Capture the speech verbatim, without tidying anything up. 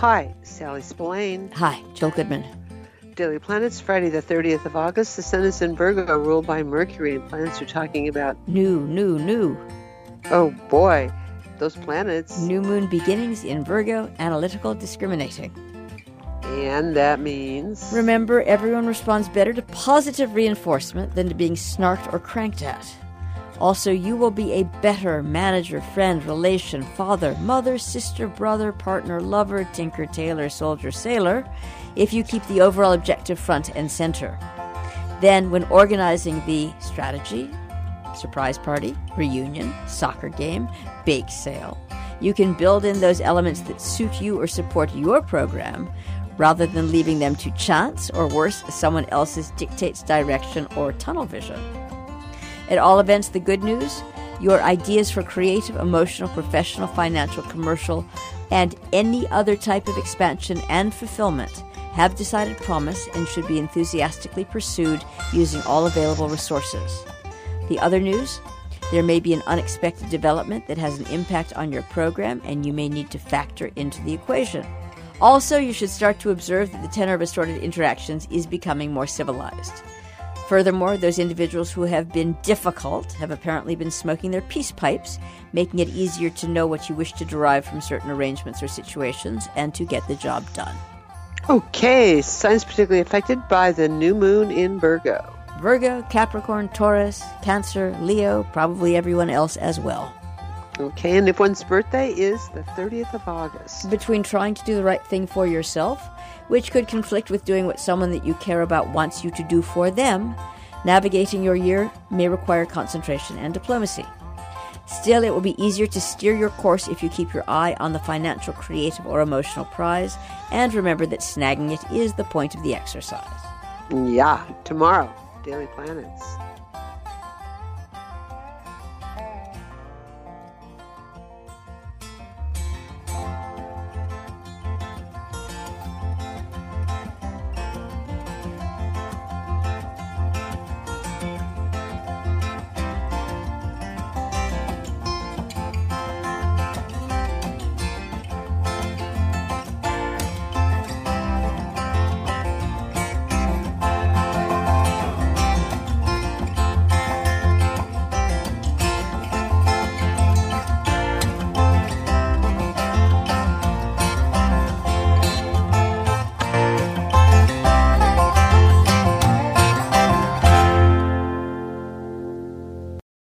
Hi, Sally Spillane. Hi, Jill Goodman. Daily Planets, Friday the thirtieth of August. The Sun is in Virgo, ruled by Mercury, and planets are talking about... New, new, new. Oh boy, those planets. New moon beginnings in Virgo, analytical, discriminating. And that means... Remember, everyone responds better to positive reinforcement than to being snarked or cranked at. Also, you will be a better manager, friend, relation, father, mother, sister, brother, partner, lover, tinker, tailor, soldier, sailor, if you keep the overall objective front and center. Then, when organizing the strategy, surprise party, reunion, soccer game, bake sale, you can build in those elements that suit you or support your program, rather than leaving them to chance, or worse, someone else's dictates, direction, or tunnel vision. At all events, the good news, your ideas for creative, emotional, professional, financial, commercial, and any other type of expansion and fulfillment have decided promise and should be enthusiastically pursued using all available resources. The other news, there may be an unexpected development that has an impact on your program, and you may need to factor into the equation. Also, you should start to observe that the tenor of assorted interactions is becoming more civilized. Furthermore, those individuals who have been difficult have apparently been smoking their peace pipes, making it easier to know what you wish to derive from certain arrangements or situations and to get the job done. Okay, signs particularly affected by the new moon in Virgo. Virgo, Capricorn, Taurus, Cancer, Leo, probably everyone else as well. Okay, and if one's birthday is the thirtieth of August. Between trying to do the right thing for yourself, which could conflict with doing what someone that you care about wants you to do for them, navigating your year may require concentration and diplomacy. Still, it will be easier to steer your course if you keep your eye on the financial, creative, or emotional prize, and remember that snagging it is the point of the exercise. Yeah, tomorrow, Daily Planets.